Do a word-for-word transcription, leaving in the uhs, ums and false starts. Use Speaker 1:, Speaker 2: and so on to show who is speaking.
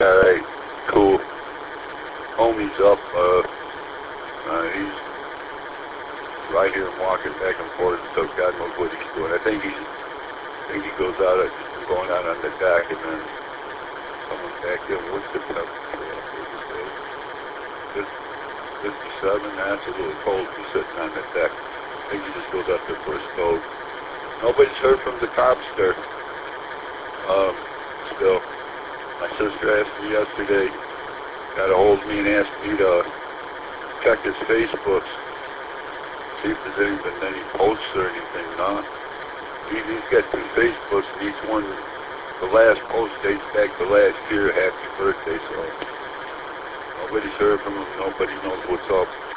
Speaker 1: alright, cool. Homie's up, uh, uh, he's right here and walking back and forth, so God knows what he's doing. I think he's, I think he goes out, uh, going out on the deck, and then someone back there, what's the temperature? fifty-seven, that's a little cold to sitting on the deck. I think he just goes up there for a stove. Nobody's heard from the cops there. Um, still. My sister asked me yesterday, got a hold of me and asked me to check his Facebooks, see if there's any, been any posts or anything. No. He, he's got two Facebooks, and each one, the last post dates back to last year, happy birthday, so nobody's heard from him, nobody knows what's up.